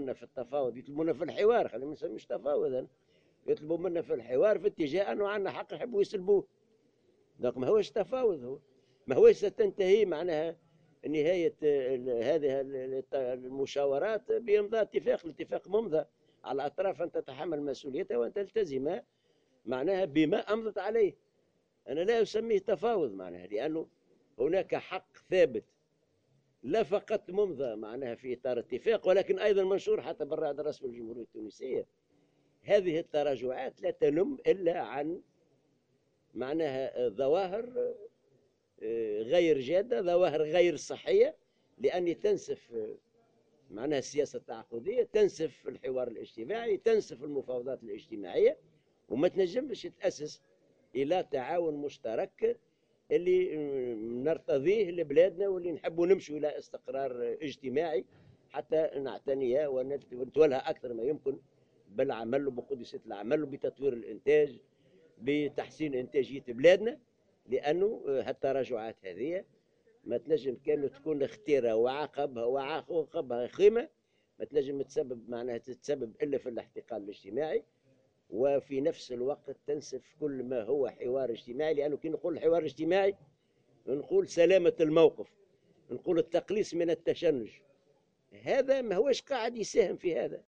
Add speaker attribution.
Speaker 1: منا في التفاوض، يطلبونا في الحوار، خلينا ما نسميش تفاوض، يطلبوا منا في الحوار في اتجاه انه عندنا حق يحبوا يسلبوه. دونك ما هوش تفاوض، هو ما هوش ستنتهي معناها نهاية هذه المشاورات بإمضاء اتفاق. الاتفاق ممضى على الأطراف أن تتحمل مسؤوليتها وأن تلتزم معناها بما أمضت عليه. أنا لا أسميه تفاوض معناها، لأنه هناك حق ثابت لا فقط ممضى معناها في إطار اتفاق، ولكن أيضا منشور حتى بالرائد الرسمي للجمهورية التونسية. هذه التراجعات لا تنم إلا عن معناها ظواهر غير جادة، ظواهر غير صحية، لأني تنسف معناها السياسة التعاقدية، تنسف الحوار الاجتماعي، تنسف المفاوضات الاجتماعية، وما تنجمش تأسس إلى تعاون مشترك اللي نرتضيه لبلادنا، واللي نحبوا نمشوا إلى استقرار اجتماعي حتى نعتني ونتولى أكثر ما يمكن بالعمل وبقدسة العمل وبتطوير الإنتاج، بتحسين إنتاجية بلادنا. لأنه هالتراجعات هذه ما تنجم كانت تكون اختيرة وعاقبها خيمة، ما تنجم تسبب معناها تتسبب إلا في الاحتقان الاجتماعي، وفي نفس الوقت تنسف كل ما هو حوار اجتماعي. لأنه كي نقول حوار اجتماعي نقول سلامة الموقف، نقول التقليص من التشنج، هذا ما هوش قاعد يساهم في هذا.